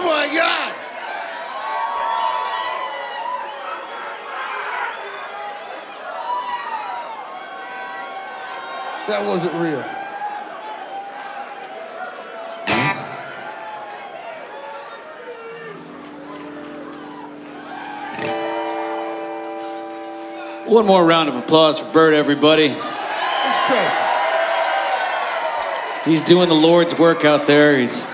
my God. That wasn't real. One more round of applause for Bert, everybody. It's crazy. He's doing the Lord's work out there. He's